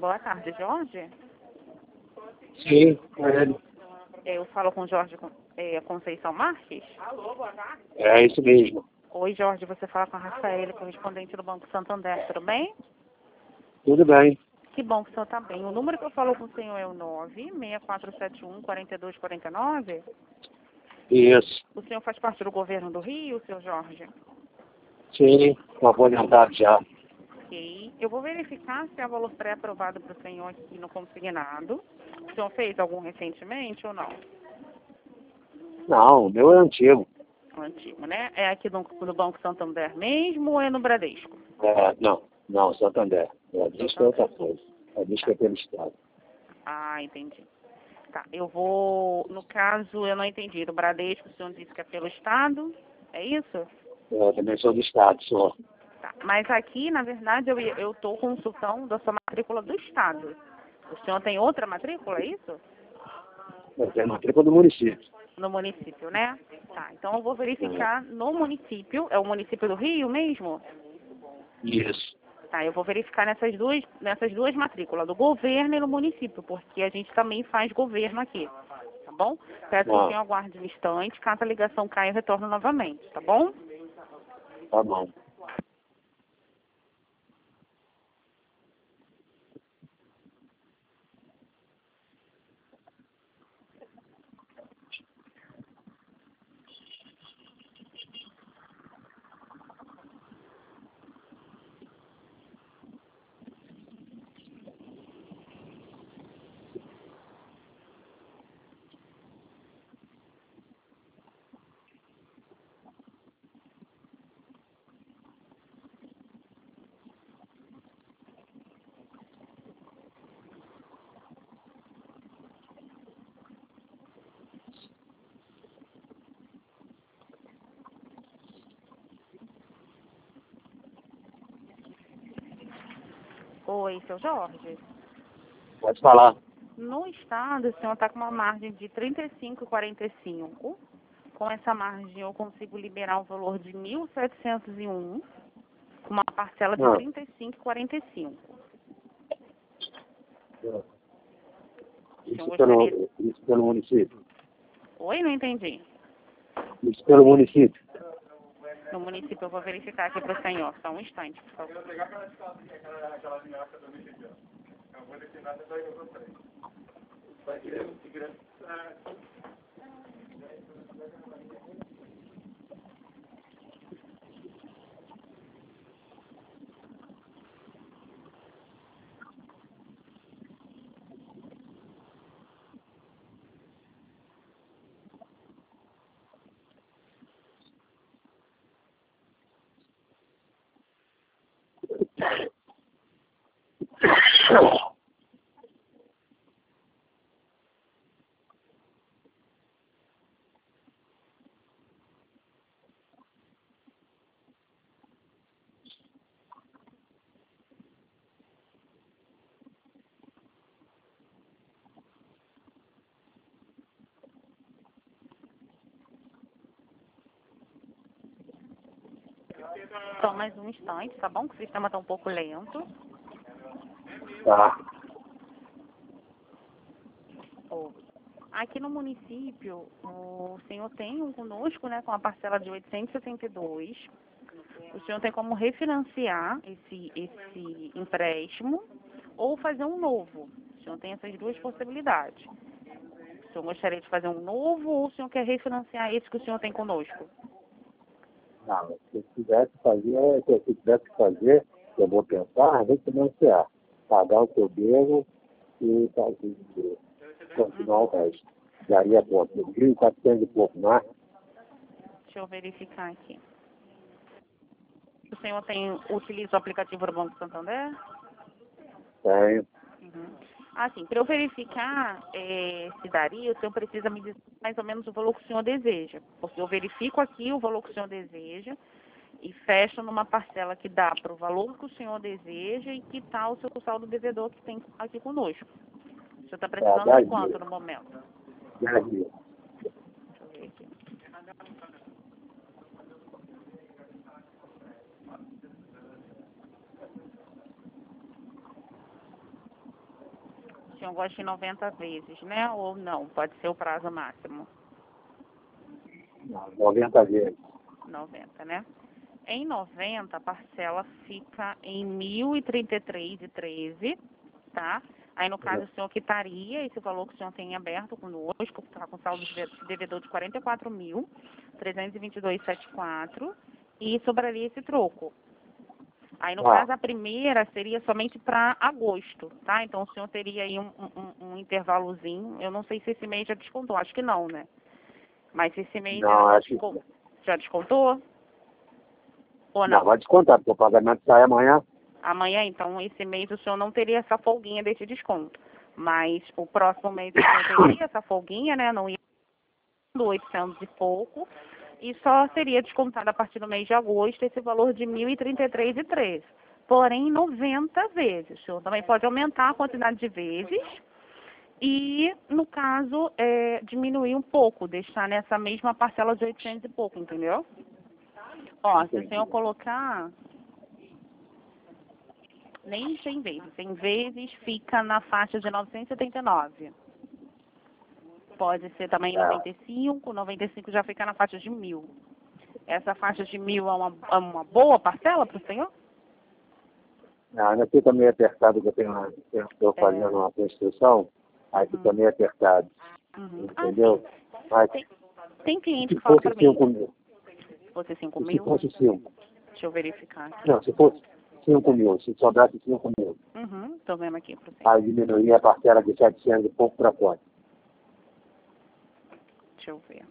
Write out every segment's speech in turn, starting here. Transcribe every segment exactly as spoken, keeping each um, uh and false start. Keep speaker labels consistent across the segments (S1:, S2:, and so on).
S1: Boa tarde, Jorge.
S2: Sim, com ele.
S1: Eu falo com Jorge é, Conceição Marques.
S2: É isso mesmo.
S1: Oi, Jorge, você fala com a Rafaela, correspondente do Banco Santander, tudo bem?
S2: Tudo bem.
S1: Que bom que o senhor está bem. O número que eu falo com o senhor é o nove seis quatro sete um, quatro dois quatro nove.
S2: Isso.
S1: O senhor faz parte do governo do Rio, seu Jorge?
S2: Sim, estou aposentado já.
S1: Ok. Eu vou verificar se há valor pré-aprovado para o senhor aqui no consignado. O senhor fez algum recentemente ou não?
S2: Não, o meu é antigo.
S1: Antigo, né? É aqui do, do Banco Santander mesmo ou é no Bradesco?
S2: É, não, não, Santander. É, diz que é outra coisa. É, diz que é pelo Estado.
S1: Ah, entendi. Tá, eu vou... No caso, eu não entendi. Do Bradesco, o senhor disse que é pelo Estado? É isso?
S2: Eu também sou do Estado, sou.
S1: Tá. Mas aqui, na verdade, eu estou consultando da sua matrícula do Estado. O senhor tem outra matrícula, é isso?
S2: Eu tenho matrícula do município.
S1: No município, né? Tá, então eu vou verificar no município. É o município do Rio mesmo?
S2: Isso.
S1: Tá, eu vou verificar nessas duas, nessas duas matrículas, do governo e no município, porque a gente também faz governo aqui, tá bom? Peço que o
S2: Ah,
S1: senhor aguarde um instante, caso a ligação caia, eu retorno novamente, tá bom?
S2: tá bom.
S1: Oi, seu Jorge.
S2: Pode falar.
S1: No estado, o senhor está com uma margem de trinta e cinco vírgula quarenta e cinco. Com essa margem, eu consigo liberar um valor de mil setecentos e um, com uma parcela de
S2: Ah,
S1: trinta e cinco vírgula quarenta e cinco. O senhor
S2: isso,
S1: gostaria...
S2: pelo, isso pelo município.
S1: Oi, não entendi.
S2: Isso pelo município.
S1: No município, eu vou verificar aqui para o senhor. Só um instante, por favor. Só mais um instante, tá bom? Que o sistema está um pouco lento.
S2: Tá.
S1: Oh. Aqui no município, o senhor tem um conosco, né, com a parcela de oitocentos e setenta e dois. O senhor tem como refinanciar esse, esse empréstimo ou fazer um novo. O senhor tem essas duas possibilidades. O senhor gostaria de fazer um novo ou o senhor quer refinanciar esse que o senhor tem conosco?
S2: Não, se eu tivesse que fazer, se eu tivesse que fazer, eu vou pensar em refinanciar. Pagar o que eu devo e fazer, continuar o resto. Daria quanto? mil e quatrocentos e pouco, não é?
S1: Deixa eu verificar aqui. O senhor tem, utiliza o aplicativo do Banco Santander?
S2: Tenho.
S1: Uhum. Assim, para eu verificar é, se daria, o senhor precisa me dizer mais ou menos o valor que o senhor deseja. Porque eu verifico aqui o valor que o senhor deseja e fecho numa parcela que dá para o valor que o senhor deseja e que está o seu saldo devedor que tem aqui conosco. O senhor está
S2: Tá,
S1: precisando de
S2: dez
S1: quanto
S2: mil.
S1: no momento?
S2: dez mil.
S1: Deixa eu ver aqui. senhor gosta de noventa vezes, né? Ou não? Pode ser o prazo máximo?
S2: Não, noventa vezes.
S1: noventa, né? Em noventa, a parcela fica em mil e trinta e três reais e treze centavos, tá? Aí, no caso, o senhor quitaria esse valor que o senhor tem aberto conosco, que está com saldo de devedor de quarenta e quatro mil, trezentos e vinte e dois reais e setenta e quatro centavos, e sobraria esse troco. Aí, no
S2: Ah.
S1: caso, a primeira seria somente para agosto, tá? Então, o senhor teria aí um, um, um intervalozinho. Eu não sei se esse mês já descontou, acho que não, né? Mas se esse mês
S2: Não,
S1: já,
S2: acho que
S1: descon... já descontou? Ou
S2: não,
S1: não?
S2: vai descontar, porque o pagamento sai amanhã.
S1: Amanhã, então, esse mês o senhor não teria essa folguinha desse desconto. Mas o próximo mês o senhor teria essa folguinha, né? Não ia do oitocentos e pouco. E só seria descontado a partir do mês de agosto esse valor de mil e trinta e três reais e treze centavos. Porém, noventa vezes. O senhor também pode aumentar a quantidade de vezes e, no caso, é, diminuir um pouco, deixar nessa mesma parcela de oitocentos e pouco, entendeu? Ó, se o senhor colocar nem cem vezes, cem vezes fica na faixa de novecentos e setenta e nove. Pode ser também noventa e cinco, noventa e cinco já fica na faixa de mil. Essa faixa de mil é uma, é uma boa parcela para o senhor?
S2: Não, ainda fica meio apertado, que eu tenho, estou fazendo
S1: É.
S2: uma construção, aí fica
S1: Uhum.
S2: meio apertado.
S1: Uhum.
S2: Entendeu?
S1: Ah,
S2: Mas
S1: tem, tem cliente
S2: se
S1: que fala
S2: fosse
S1: para mim,
S2: cinco mil,
S1: se fosse cinco
S2: se
S1: mil,
S2: fosse cinco,
S1: deixa eu verificar aqui.
S2: não, se fosse cinco mil, se sobrasse cinco mil,
S1: Uhum, tô vendo aqui para o senhor.
S2: aí diminuía a parcela de setecentos e pouco para quanto?
S1: Deixa eu ver.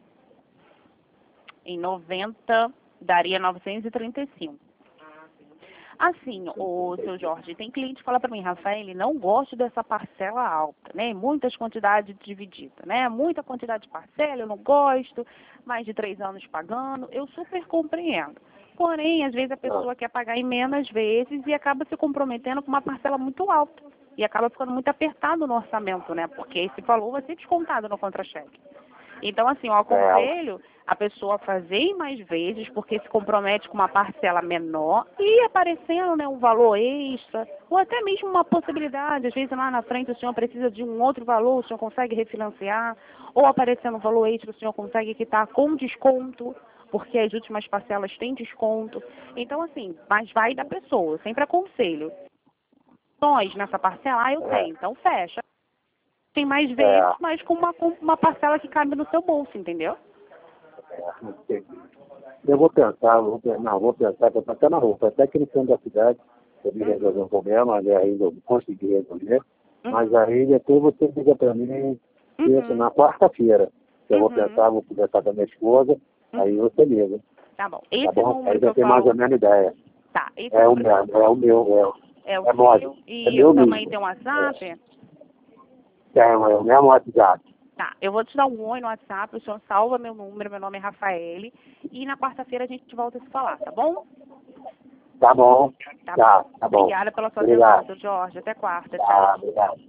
S1: Em noventa, daria novecentos e trinta e cinco. Assim, o seu Jorge, tem cliente que fala para mim, Rafael, ele não gosta dessa parcela alta, né? Muitas quantidades divididas, né? Muita quantidade de parcela, eu não gosto, mais de três anos pagando, eu super compreendo. Porém, às vezes a pessoa quer pagar em menos vezes e acaba se comprometendo com uma parcela muito alta. E acaba ficando muito apertado no orçamento, né? Porque esse valor vai ser descontado no contra-cheque. Então, assim, eu aconselho a pessoa a fazer em mais vezes, porque se compromete com uma parcela menor e aparecendo, né, um valor extra, ou até mesmo uma possibilidade, às vezes lá na frente o senhor precisa de um outro valor, o senhor consegue refinanciar, ou aparecendo um valor extra, o senhor consegue quitar com desconto, porque as últimas parcelas têm desconto. Então, assim, mas vai da pessoa, eu sempre aconselho. Nós, nessa parcela, ah, eu tenho, então fecha. Tem mais vezes, mas com uma, com uma parcela que cabe no seu bolso, entendeu?
S2: É, eu vou pensar, vou, não, vou pensar, que eu estou até na rua, até aqui no centro da cidade, eu vim resolver um problema, mas ainda eu consegui resolver,
S1: Uhum.
S2: mas aí depois você liga para mim, isso,
S1: Uhum.
S2: na quarta-feira, eu vou
S1: Uhum.
S2: pensar, vou conversar com a minha esposa,
S1: Uhum.
S2: aí você liga,
S1: Tá bom. Esse
S2: tá bom?
S1: número
S2: Aí
S1: que
S2: já
S1: eu
S2: tem mais
S1: falo,
S2: ou menos ideia.
S1: tá, esse
S2: É o
S1: número
S2: meu, é o meu, é,
S1: é o
S2: é móvel,
S1: seu
S2: é
S1: e
S2: meu
S1: também
S2: mesmo.
S1: tem um WhatsApp?
S2: É, tem, é o mesmo WhatsApp.
S1: Tá, eu vou te dar um oi no WhatsApp, o senhor salva meu número, meu nome é Rafaele, e na quarta-feira a gente volta a se falar, tá bom?
S2: Tá bom,
S1: Tá,
S2: tá,
S1: bom.
S2: tá bom.
S1: Obrigada pela sua
S2: Obrigado.
S1: atenção, seu Jorge. Até quarta,
S2: Tá,
S1: tchau.
S2: obrigado.